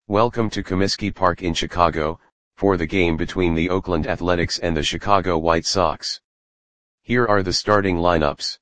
Welcome to Comiskey Park in Chicago, for the game between the Oakland Athletics and the Chicago White Sox. Here are the starting lineups.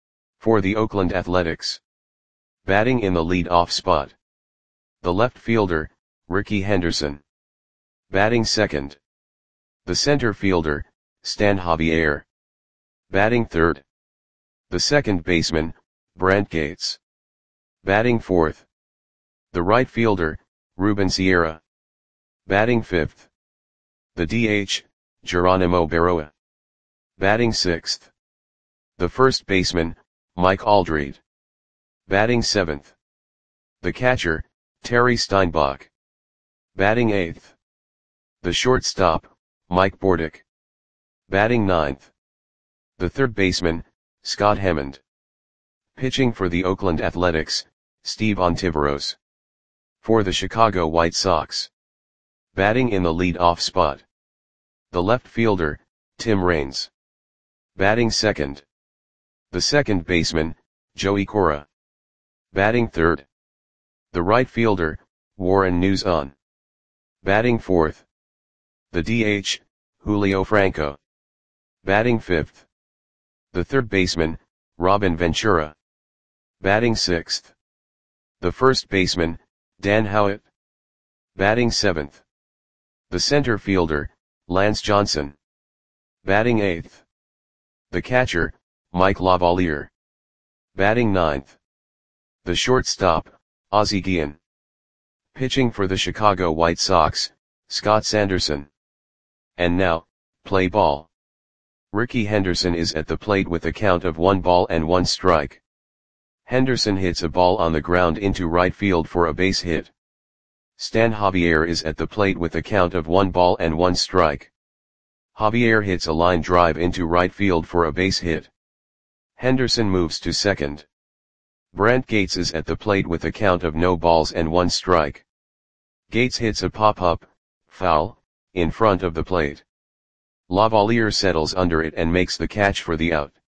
For the Oakland Athletics. Batting in the lead-off spot. The left fielder, Rickey Henderson. Batting second. The center fielder, Stan Javier. Batting third. The second baseman, Brant Gates. Batting fourth. The right fielder, Ruben Sierra. Batting fifth. The DH, Geronimo Berroa. Batting sixth. The first baseman, Mike Aldrete. Batting seventh. The catcher, Terry Steinbach. Batting eighth. The shortstop, Mike Bordick. Batting ninth. The third baseman, Scott Hammond. Pitching for the Oakland Athletics, Steve Ontiveros. For the Chicago White Sox. Batting in the lead-off spot. The left fielder, Tim Raines. Batting second. The second baseman, Joey Cora. Batting third. The right fielder, Warren Nuzon. Batting fourth. The DH, Julio Franco. Batting fifth. The third baseman, Robin Ventura. Batting sixth. The first baseman, Dan Howitt. Batting seventh. The center fielder, Lance Johnson. Batting eighth. The catcher, Mike Lavalier. Batting ninth. The shortstop, Ozzie Guillen. Pitching for the Chicago White Sox, Scott Sanderson. And now, play ball. Rickey Henderson is at the plate with a count of 1 strike. Henderson hits a ball on the ground into right field for a base hit. Stan Javier is at the plate with a count of 1 strike. Javier hits a line drive into right field for a base hit. Henderson moves to second. Brant Gates is at the plate with a count of 1 strike. Gates hits a pop-up, foul, in front of the plate. Lavalier settles under it and makes the catch for the out.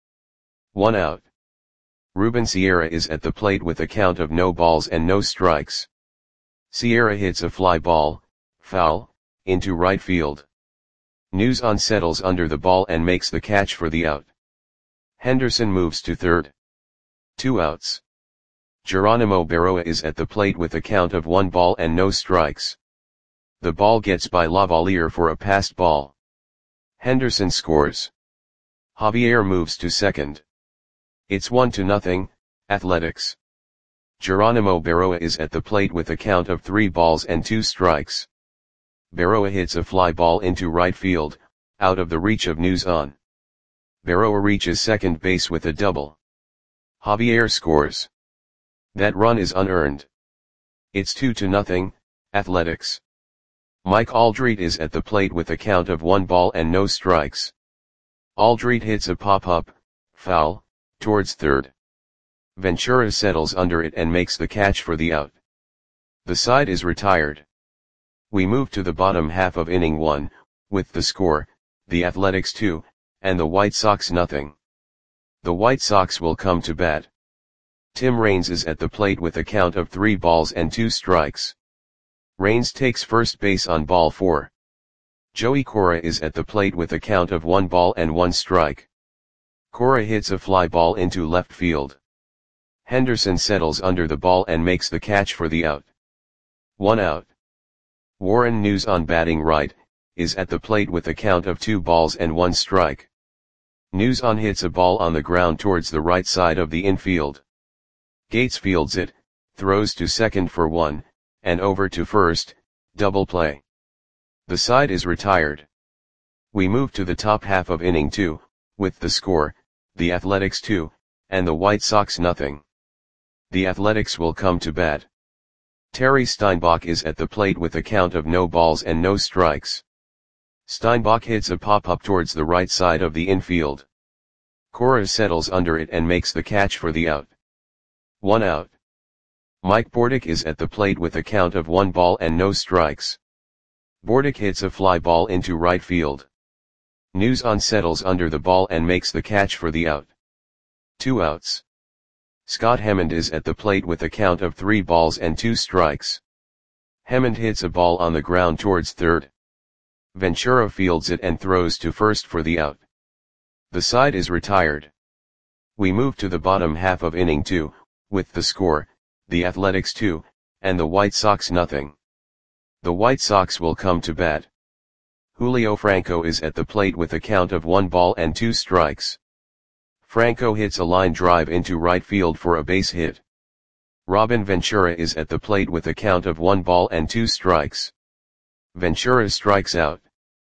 1 out. Ruben Sierra is at the plate with a count of no strikes. Sierra hits a fly ball, foul, into right field. Nuzon settles under the ball and makes the catch for the out. Henderson moves to third. 2 outs. Geronimo Berroa is at the plate with a count of 1 ball and no strikes. The ball gets by Lavalier for a passed ball. Henderson scores. Javier moves to second. It's 1-0, Athletics. Geronimo Berroa is at the plate with a count of 3 balls and 2 strikes. Berroa hits a fly ball into right field, out of the reach of Nuzon. Berroa reaches second base with a double. Javier scores. That run is unearned. It's 2-0, Athletics. Mike Aldrete is at the plate with a count of 1 ball and no strikes. Aldrete hits a pop-up, foul, towards third. Ventura settles under it and makes the catch for the out. The side is retired. We move to the bottom half of inning 1, with the score, the Athletics 2, and the White Sox nothing. The White Sox will come to bat. Tim Raines is at the plate with a count of 3 balls and 2 strikes. Raines takes first base on ball 4. Joey Cora is at the plate with a count of 1 ball and 1 strike. Cora hits a fly ball into left field. Henderson settles under the ball and makes the catch for the out. 1 out. Warren Nuzon batting right, is at the plate with a count of 2 balls and 1 strike. Nuzon hits a ball on the ground towards the right side of the infield. Gates fields it, throws to second for 1, and over to first, double play. The side is retired. We move to the top half of inning 2, with the score, the Athletics 2, and the White Sox nothing. The Athletics will come to bat. Terry Steinbach is at the plate with a count of no balls and no strikes. Steinbach hits a pop-up towards the right side of the infield. Cora settles under it and makes the catch for the out. 1 out. Mike Bordick is at the plate with a count of 1 ball and no strikes. Bordick hits a fly ball into right field. Nuzon settles under the ball and makes the catch for the out. 2 outs. Scott Hammond is at the plate with a count of 3 balls and 2 strikes. Hammond hits a ball on the ground towards third. Ventura fields it and throws to first for the out. The side is retired. We move to the bottom half of inning 2, with the score, the Athletics 2, and the White Sox nothing. The White Sox will come to bat. Julio Franco is at the plate with a count of 1 ball and 2 strikes. Franco hits a line drive into right field for a base hit. Robin Ventura is at the plate with a count of 1 ball and 2 strikes. Ventura strikes out.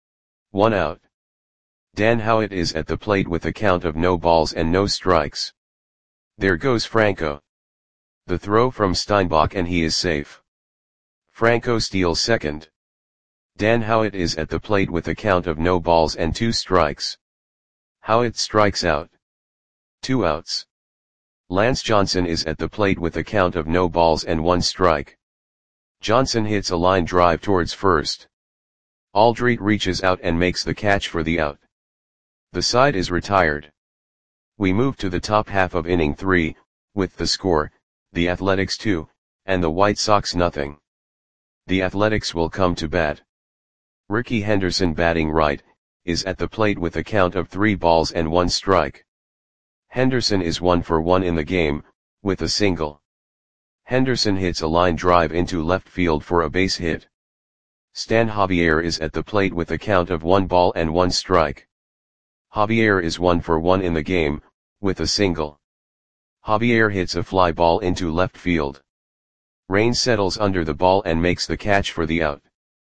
1 out. Dan Howitt is at the plate with a count of no balls and no strikes. There goes Franco. The throw from Steinbach and he is safe. Franco steals second. Dan Howitt is at the plate with a count of no balls and 2 strikes. Howitt strikes out. 2 outs. Lance Johnson is at the plate with a count of no balls and 1 strike. Johnson hits a line drive towards first. Aldrete reaches out and makes the catch for the out. The side is retired. We move to the top half of inning 3, with the score, the Athletics 2, and the White Sox nothing. The Athletics will come to bat. Ricky Henderson, batting right, is at the plate with a count of 3 balls and 1 strike. Henderson is 1 for 1 in the game, with a single. Henderson hits a line drive into left field for a base hit. Stan Javier is at the plate with a count of 1 ball and 1 strike. Javier is 1 for 1 in the game, with a single. Javier hits a fly ball into left field. Raines settles under the ball and makes the catch for the out.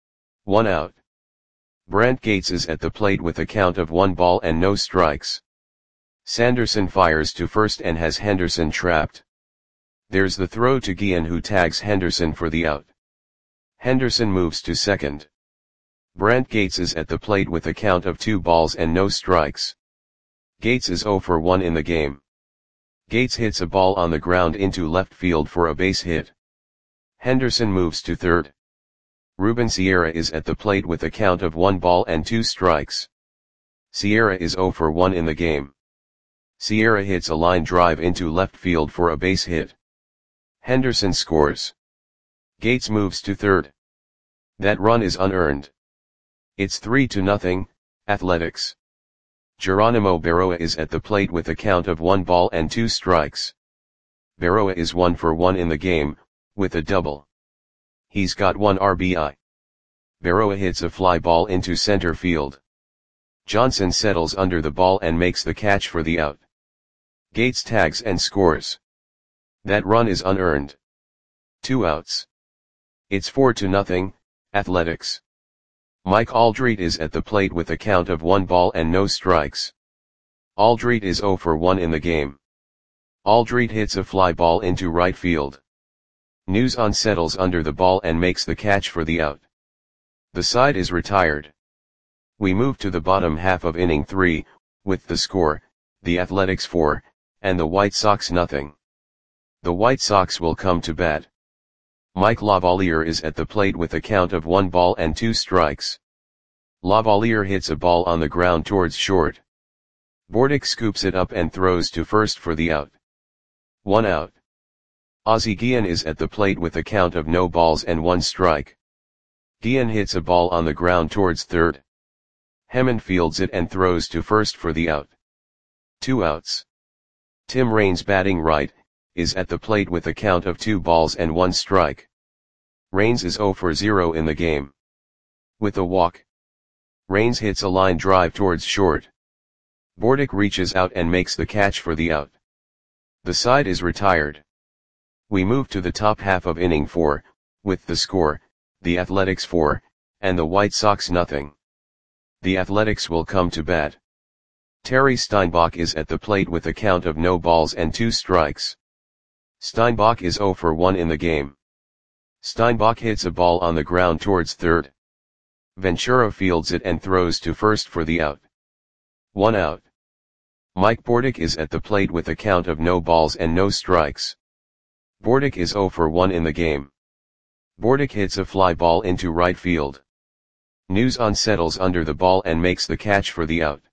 1 out. Brent Gates is at the plate with a count of 1 ball and no strikes. Sanderson fires to first and has Henderson trapped. There's the throw to Guillen, who tags Henderson for the out. Henderson moves to second. Brent Gates is at the plate with a count of 2 balls and no strikes. Gates is 0 for 1 in the game. Gates hits a ball on the ground into left field for a base hit. Henderson moves to third. Ruben Sierra is at the plate with a count of 1 ball and 2 strikes. Sierra is 0 for 1 in the game. Sierra hits a line drive into left field for a base hit. Henderson scores. Gates moves to third. That run is unearned. It's 3-0, Athletics. Geronimo Berroa is at the plate with a count of 1 ball and 2 strikes. Berroa is 1 for 1 in the game, with a double. He's got 1 RBI. Berroa hits a fly ball into center field. Johnson settles under the ball and makes the catch for the out. Gates tags and scores. That run is unearned. 2 outs. It's 4-0, Athletics. Mike Aldrete is at the plate with a count of 1 ball and no strikes. Aldrete is 0 for 1 in the game. Aldrete hits a fly ball into right field. Newson settles under the ball and makes the catch for the out. The side is retired. We move to the bottom half of inning 3, with the score, the Athletics 4, and the White Sox nothing. The White Sox will come to bat. Mike Lavalier is at the plate with a count of 1 ball and 2 strikes. Lavalier hits a ball on the ground towards short. Bordick scoops it up and throws to first for the out. 1 out. Ozzie Guillen is at the plate with a count of no balls and 1 strike. Guillen hits a ball on the ground towards third. Hammond fields it and throws to first for the out. 2 outs. Tim Raines, batting right, is at the plate with a count of 2 balls and 1 strike. Raines is 0 for 0 in the game. With a walk. Raines hits a line drive towards short. Bordick reaches out and makes the catch for the out. The side is retired. We move to the top half of inning 4, with the score, the Athletics 4, and the White Sox nothing. The Athletics will come to bat. Terry Steinbach is at the plate with a count of no balls and 2 strikes. Steinbach is 0 for 1 in the game. Steinbach hits a ball on the ground towards third. Ventura fields it and throws to first for the out. 1 out. Mike Bordick is at the plate with a count of no balls and no strikes. Bordick is 0 for 1 in the game. Bordick hits a fly ball into right field. Newson settles under the ball and makes the catch for the out.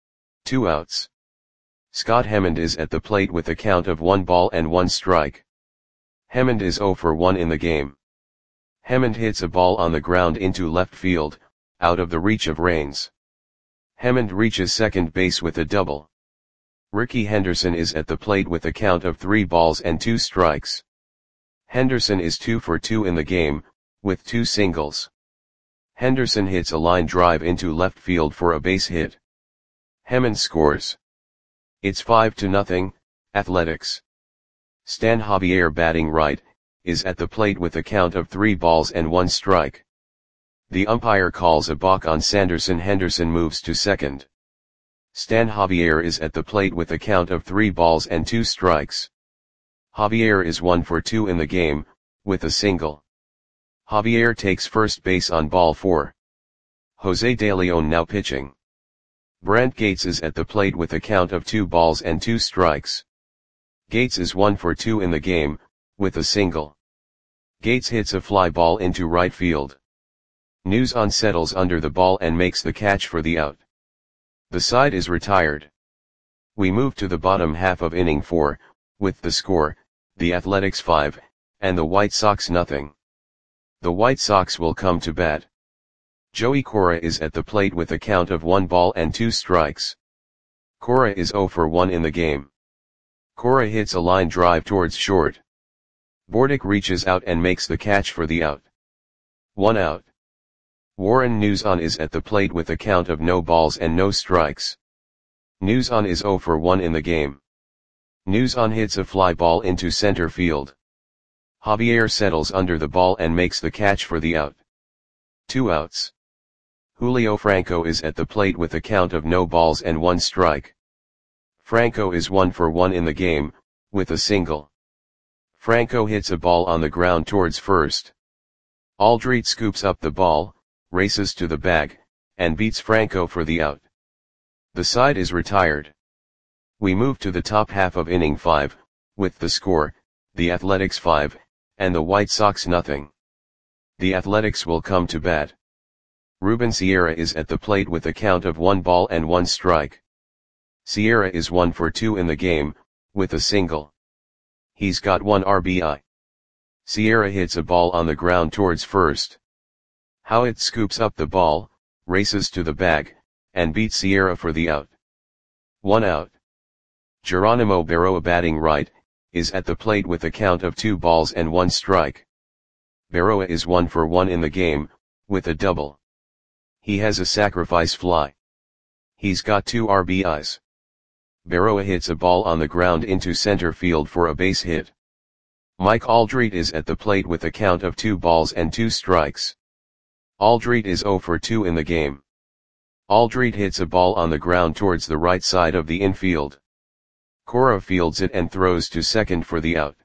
2 outs. Scott Hammond is at the plate with a count of 1 ball and 1 strike. Hammond is 0 for 1 in the game. Hemond hits a ball on the ground into left field, out of the reach of Raines. Hemond reaches second base with a double. Rickey Henderson is at the plate with a count of 3 balls and 2 strikes. Henderson is 2 for 2 in the game, with 2 singles. Henderson hits a line drive into left field for a base hit. Hemond scores. It's 5-0, Athletics. Stan Javier, batting right, is at the plate with a count of 3 balls and 1 strike. The umpire calls a balk on Sanderson. Henderson moves to second. Stan Javier is at the plate with a count of 3 balls and 2 strikes. Javier is 1 for 2 in the game, with a single. Javier takes first base on ball 4. Jose De Leon now pitching. Brant Gates is at the plate with a count of 2 balls and 2 strikes. Gates is 1 for 2 in the game, with a single. Gates hits a fly ball into right field. Newson settles under the ball and makes the catch for the out. The side is retired. We move to the bottom half of inning 4, with the score, the Athletics 5, and the White Sox nothing. The White Sox will come to bat. Joey Cora is at the plate with a count of 1 ball and 2 strikes. Cora is 0 for 1 in the game. Cora hits a line drive towards short. Bordick reaches out and makes the catch for the out. 1 out. Warren Newson is at the plate with a count of no balls and no strikes. Newson is 0 for 1 in the game. Newson hits a fly ball into center field. Javier settles under the ball and makes the catch for the out. 2 outs. Julio Franco is at the plate with a count of no balls and 1 strike. Franco is 1 for 1 in the game, with a single. Franco hits a ball on the ground towards first. Aldrete scoops up the ball, races to the bag, and beats Franco for the out. The side is retired. We move to the top half of inning 5, with the score, the Athletics 5, and the White Sox nothing. The Athletics will come to bat. Ruben Sierra is at the plate with a count of 1 ball and 1 strike. Sierra is 1 for 2 in the game, with a single. He's got 1 RBI. Sierra hits a ball on the ground towards first. Howitt scoops up the ball, races to the bag, and beats Sierra for the out. 1 out. Geronimo Berroa, batting right, is at the plate with a count of 2 balls and 1 strike. Berroa is 1 for 1 in the game, with a double. He has a sacrifice fly. He's got 2 RBIs. Berroa hits a ball on the ground into center field for a base hit. Mike Aldrete is at the plate with a count of 2 balls and 2 strikes. Aldrete is 0 for 2 in the game. Aldrete hits a ball on the ground towards the right side of the infield. Cora fields it and throws to second for the out.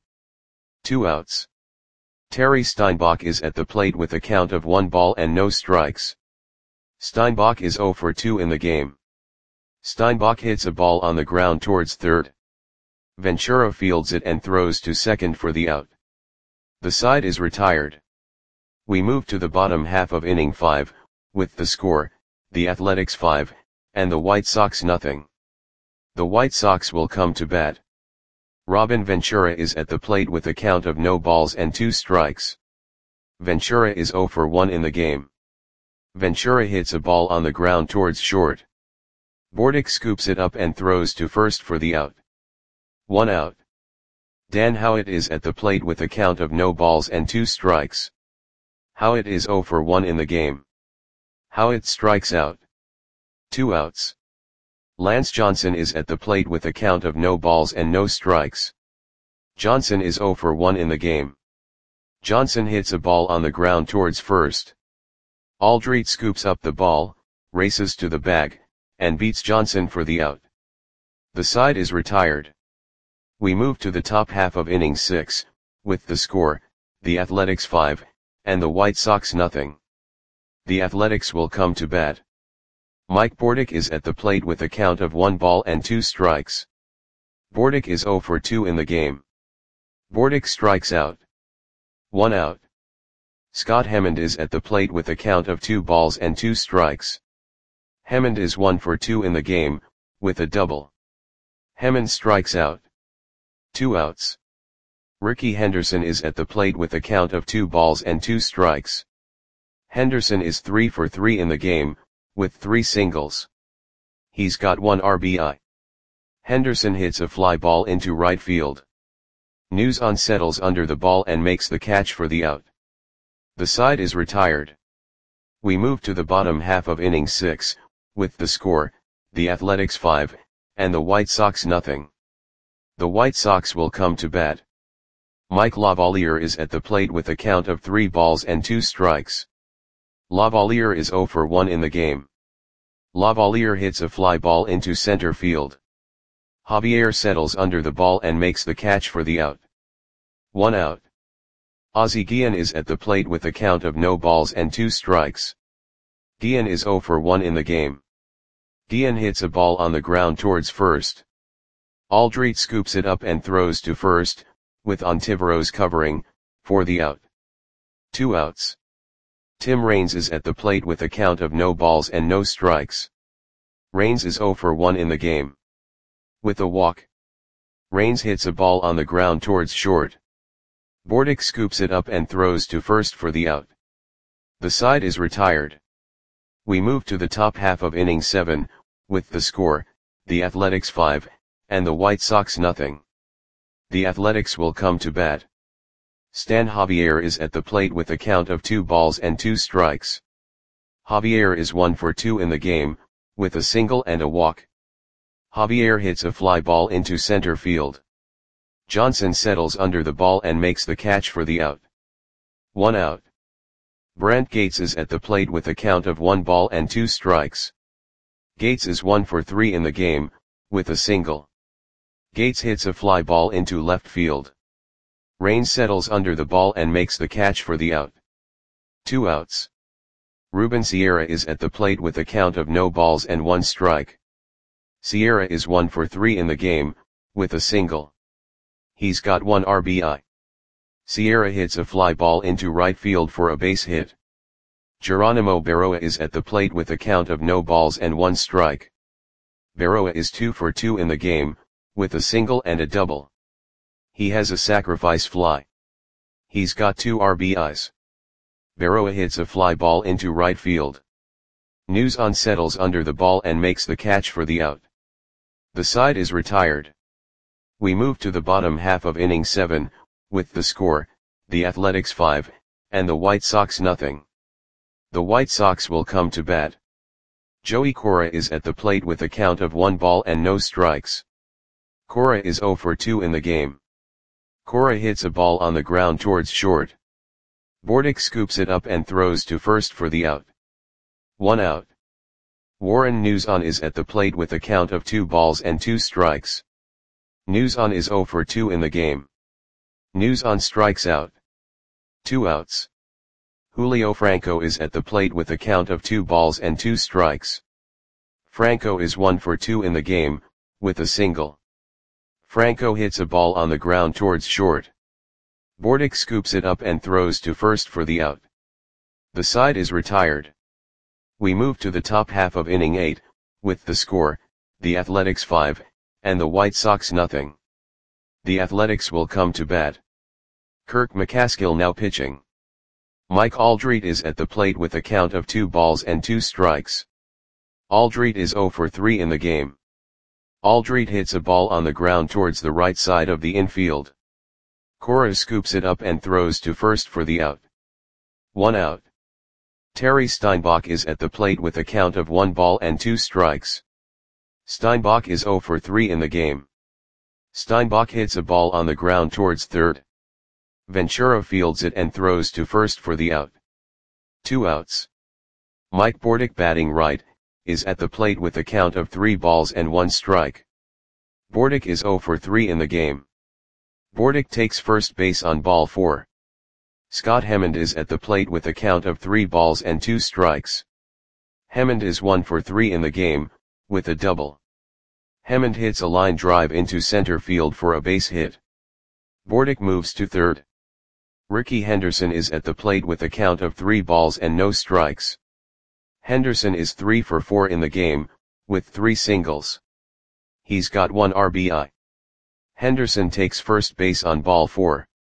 2 outs. Terry Steinbach is at the plate with a count of 1 ball and no strikes. Steinbach is 0 for 2 in the game. Steinbach hits a ball on the ground towards third. Ventura fields it and throws to second for the out. The side is retired. We move to the bottom half of inning 5, with the score, the Athletics 5, and the White Sox nothing. The White Sox will come to bat. Robin Ventura is at the plate with a count of no balls and 2 strikes. Ventura is 0 for 1 in the game. Ventura hits a ball on the ground towards short. Bordick scoops it up and throws to first for the out. 1 out. Dan Howitt is at the plate with a count of no balls and 2 strikes. Howitt is 0 for 1 in the game. Howitt strikes out. 2 outs. Lance Johnson is at the plate with a count of no balls and no strikes. Johnson is 0 for 1 in the game. Johnson hits a ball on the ground towards first. Aldrete scoops up the ball, races to the bag, and beats Johnson for the out. The side is retired. We move to the top half of inning 6, with the score, the Athletics 5, and the White Sox nothing. The Athletics will come to bat. Mike Bordick is at the plate with a count of 1 ball and 2 strikes. Bordick is 0 for 2 in the game. Bordick strikes out. 1 out. Scott Hemond is at the plate with a count of 2 balls and 2 strikes. Hemond is 1 for 2 in the game, with a double. Hemond strikes out. 2 outs. Ricky Henderson is at the plate with a count of 2 balls and 2 strikes. Henderson is 3 for 3 in the game, with 3 singles. He's got 1 RBI. Henderson hits a fly ball into right field. News on settles under the ball and makes the catch for the out. The side is retired. We move to the bottom half of inning 6, with the score, the Athletics 5, and the White Sox nothing. The White Sox will come to bat. Mike Lavalier is at the plate with a count of 3 balls and 2 strikes. Lavalier is 0 for 1 in the game. Lavalier hits a fly ball into center field. Javier settles under the ball and makes the catch for the out. 1 out. Ozzie Guillen is at the plate with a count of no balls and 2 strikes. Guillen is 0 for 1 in the game. Guillen hits a ball on the ground towards first. Aldrete scoops it up and throws to first, with Ontiveros covering, for the out. 2 outs. Tim Raines is at the plate with a count of no balls and no strikes. Raines is 0 for 1 in the game. With a walk. Raines hits a ball on the ground towards short. Bordick scoops it up and throws to first for the out. The side is retired. We move to the top half of inning 7, with the score, the Athletics 5, and the White Sox nothing. The Athletics will come to bat. Stan Javier is at the plate with a count of 2 balls and 2 strikes. Javier is 1 for 2 in the game, with a single and a walk. Javier hits a fly ball into center field. Johnson settles under the ball and makes the catch for the out. 1 out. Brent Gates is at the plate with a count of 1 ball and 2 strikes. Gates is 1 for 3 in the game, with a single. Gates hits a fly ball into left field. Raines settles under the ball and makes the catch for the out. 2 outs. Ruben Sierra is at the plate with a count of no balls and 1 strike. Sierra is 1 for 3 in the game, with a single. He's got 1 RBI. Sierra hits a fly ball into right field for a base hit. Geronimo Berroa is at the plate with a count of no balls and 1 strike. Berroa is 2 for 2 in the game, with a single and a double. He has a sacrifice fly. He's got 2 RBIs. Berroa hits a fly ball into right field. News on settles under the ball and makes the catch for the out. The side is retired. We move to the bottom half of inning 7, with the score, the Athletics 5, and the White Sox nothing. The White Sox will come to bat. Joey Cora is at the plate with a count of 1 ball and no strikes. Cora is 0 for 2 in the game. Cora hits a ball on the ground towards short. Bordick scoops it up and throws to first for the out. 1 out. Warren Newson is at the plate with a count of 2 balls and 2 strikes. Newson is 0 for 2 in the game. Newson strikes out. 2 outs. Julio Franco is at the plate with a count of 2 balls and 2 strikes. Franco is 1 for 2 in the game, with a single. Franco hits a ball on the ground towards short. Bordick scoops it up and throws to first for the out. The side is retired. We move to the top half of inning 8, with the score, the Athletics 5, and the White Sox nothing. The Athletics will come to bat. Kirk McCaskill now pitching. Mike Aldrete is at the plate with a count of 2 balls and 2 strikes. Aldrete is 0 for 3 in the game. Aldrete hits a ball on the ground towards the right side of the infield. Cora scoops it up and throws to first for the out. 1 out. Terry Steinbach is at the plate with a count of 1 ball and 2 strikes. Steinbach is 0 for 3 in the game. Steinbach hits a ball on the ground towards third. Ventura fields it and throws to first for the out. 2 outs. Mike Bordick batting right, is at the plate with a count of 3 balls and 1 strike. Bordick is 0 for 3 in the game. Bordick takes first base on ball 4. Scott Hemond is at the plate with a count of 3 balls and 2 strikes. Hemond is 1 for 3 in the game, with a double. Hemond hits a line drive into center field for a base hit. Bordick moves to third. Ricky Henderson is at the plate with a count of 3 balls and no strikes. Henderson is 3 for 4 in the game, with 3 singles. He's got 1 RBI. Henderson takes first base on ball 4.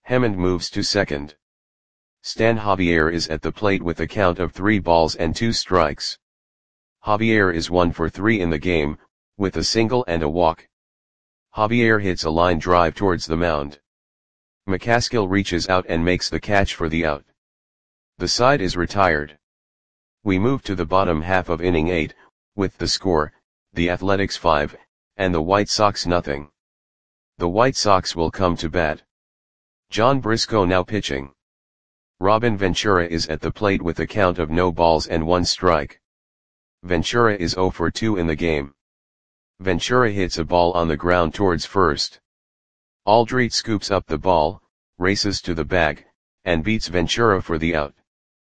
Hammond moves to second. Stan Javier is at the plate with a count of 3 balls and 2 strikes. Javier is 1 for 3 in the game, with a single and a walk. Javier hits a line drive towards the mound. McCaskill reaches out and makes the catch for the out. The side is retired. We move to the bottom half of inning 8, with the score, the Athletics 5, and the White Sox nothing. The White Sox will come to bat. John Briscoe now pitching. Robin Ventura is at the plate with a count of no balls and 1 strike. Ventura is 0 for 2 in the game. Ventura hits a ball on the ground towards first. Aldrete scoops up the ball, races to the bag, and beats Ventura for the out.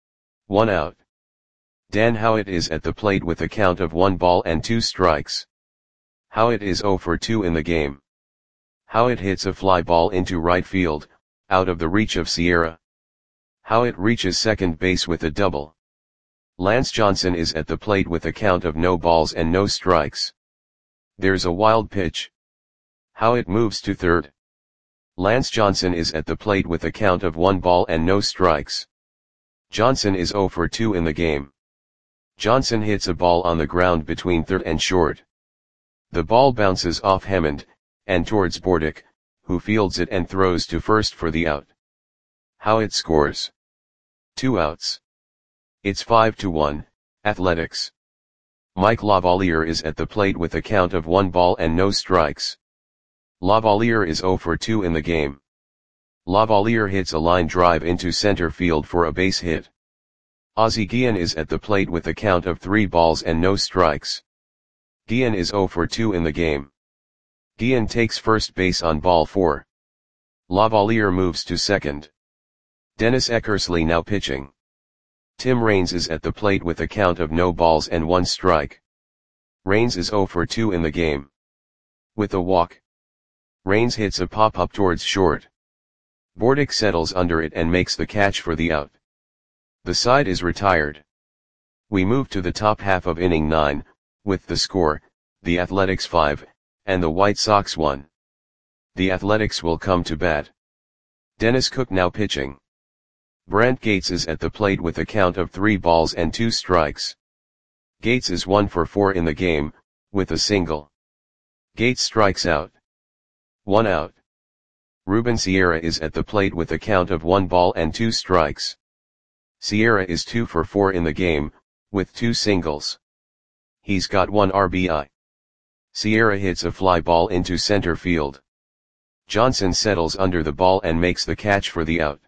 1 out. Dan Howitt is at the plate with a count of 1 ball and 2 strikes. Howitt is 0 for 2 in the game. Howitt hits a fly ball into right field, out of the reach of Sierra. Howitt reaches second base with a double. Lance Johnson is at the plate with a count of no balls and no strikes. There's a wild pitch. Howitt moves to third. Lance Johnson is at the plate with a count of 1 ball and no strikes. Johnson is 0 for 2 in the game. Johnson hits a ball on the ground between third and short. The ball bounces off Hammond, and towards Bordick, who fields it and throws to first for the out. Howitt scores. 2 outs. It's 5-1, Athletics. Mike Lavalier is at the plate with a count of 1 ball and no strikes. Lavalier is 0 for 2 in the game. Lavalier hits a line drive into center field for a base hit. Ozzie Guillen is at the plate with a count of 3 balls and no strikes. Guillen is 0 for 2 in the game. Guillen takes first base on ball 4. Lavalier moves to second. Dennis Eckersley now pitching. Tim Raines is at the plate with a count of no balls and 1 strike. Raines is 0 for 2 in the game. With a walk. Raines hits a pop-up towards short. Bordick settles under it and makes the catch for the out. The side is retired. We move to the top half of inning 9, with the score, the Athletics 5, and the White Sox 1. The Athletics will come to bat. Dennis Cook now pitching. Brent Gates is at the plate with a count of 3 balls and 2 strikes. Gates is 1 for 4 in the game, with a single. Gates strikes out. 1 out. Ruben Sierra is at the plate with a count of 1 ball and 2 strikes. Sierra is 2 for 4 in the game, with 2 singles. He's got 1 RBI. Sierra hits a fly ball into center field. Johnson settles under the ball and makes the catch for the out.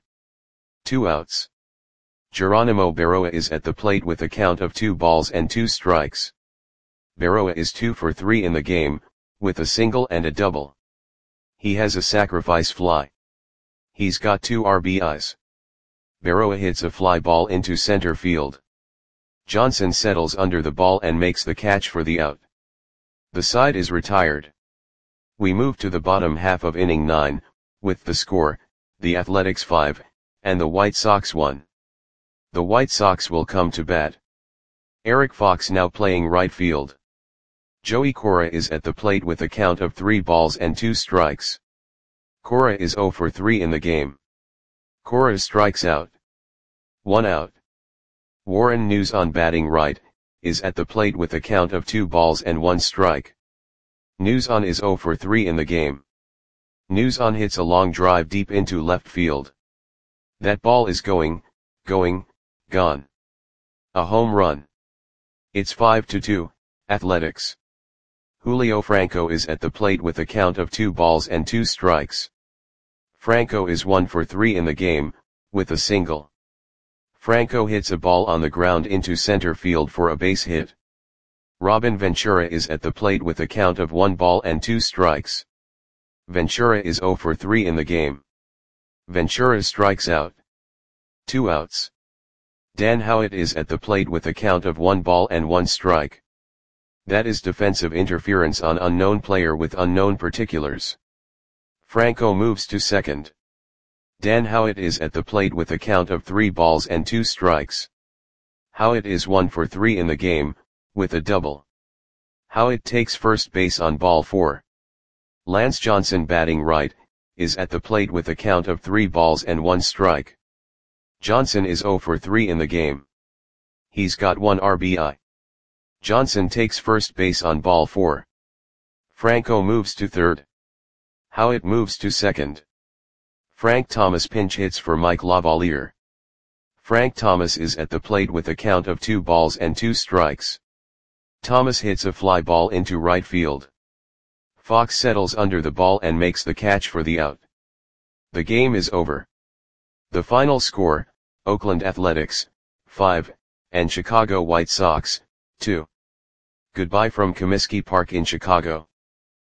2 outs. Geronimo Berroa is at the plate with a count of 2 balls and 2 strikes. Berroa is 2 for 3 in the game, with a single and a double. He has a sacrifice fly. He's got 2 RBIs. Berroa hits a fly ball into center field. Johnson settles under the ball and makes the catch for the out. The side is retired. We move to the bottom half of inning 9, with the score, the Athletics 5, and the White Sox 1. The White Sox will come to bat. Eric Fox now playing right field. Joey Cora is at the plate with a count of 3 balls and 2 strikes. Cora is 0 for 3 in the game. Cora strikes out. 1 out. Warren Newson batting right, is at the plate with a count of 2 balls and 1 strike. Newson is 0 for 3 in the game. Newson hits a long drive deep into left field. That ball is going, gone. A home run. It's 5-2, Athletics. Julio Franco is at the plate with a count of 2 balls and 2 strikes. Franco is 1 for 3 in the game, with a single. Franco hits a ball on the ground into center field for a base hit. Robin Ventura is at the plate with a count of 1 ball and 2 strikes. Ventura is 0 for 3 in the game. Ventura strikes out. 2 outs. Dan Howitt is at the plate with a count of 1 ball and 1 strike. That is defensive interference on unknown player with unknown particulars. Franco moves to second. Dan Howitt is at the plate with a count of 3 balls and 2 strikes. Howitt is 1 for 3 in the game, with a double. Howitt takes first base on ball 4. Lance Johnson batting right, is at the plate with a count of 3 balls and 1 strike. Johnson is 0 for 3 in the game. He's got 1 RBI. Johnson takes first base on ball 4. Franco moves to third. Howitt moves to second. Frank Thomas pinch hits for Mike Lavalier. Frank Thomas is at the plate with a count of 2 balls and 2 strikes. Thomas hits a fly ball into right field. Fox settles under the ball and makes the catch for the out. The game is over. The final score, Oakland Athletics, 5, and Chicago White Sox, 2. Goodbye from Comiskey Park in Chicago.